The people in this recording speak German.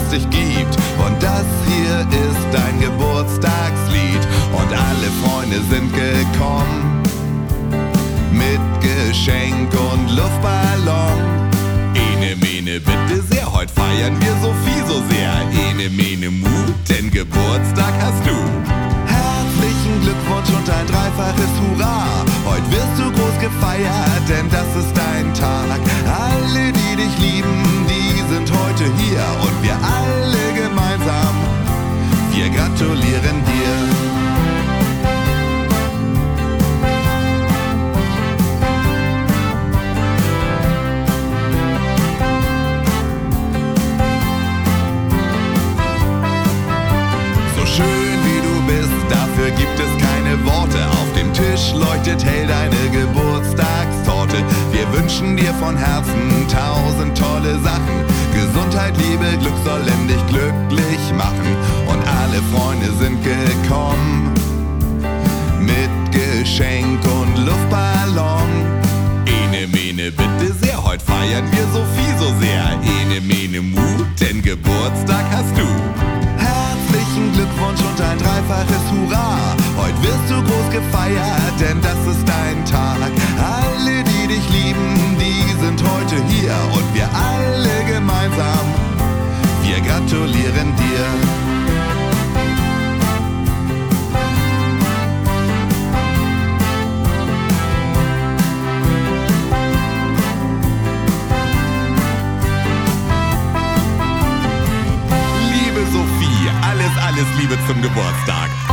es dich gibt. Und das hier ist dein Geburtstagslied. Und alle Freunde sind gekommen mit Geschenk und Luftballon. Ene, mene, bitte sehr, heute feiern wir Sophie so sehr. Ene, mene, mu, denn Geburtstag hast du. Herzlichen Glückwunsch und ein dreifaches Hurra. Heute wirst du groß gefeiert, denn das ist dein Tag. Alle, die dich lieben, die sind heute hier. Und wir alle gemeinsam, wir gratulieren dir. Schön wie du bist, dafür gibt es keine Worte. Auf dem Tisch leuchtet hell deine Geburtstagstorte. Wir wünschen dir von Herzen 1000 tolle Sachen. Gesundheit, Liebe, Glück sollen dich glücklich machen. Und alle Freunde sind gekommen mit Geschenk und Luftballon. Ene, mene, bitte sehr, heute feiern wir Sophie so sehr. Ene, mene, mu, denn Geburtstag hast du. Herzlichen Glückwunsch und ein dreifaches Hurra. Heute wirst du groß gefeiert, denn das ist dein Tag. Alle, die dich lieben, die sind heute hier. Und wir alle gemeinsam, wir gratulieren dir. Sophie, alles Liebe zum Geburtstag.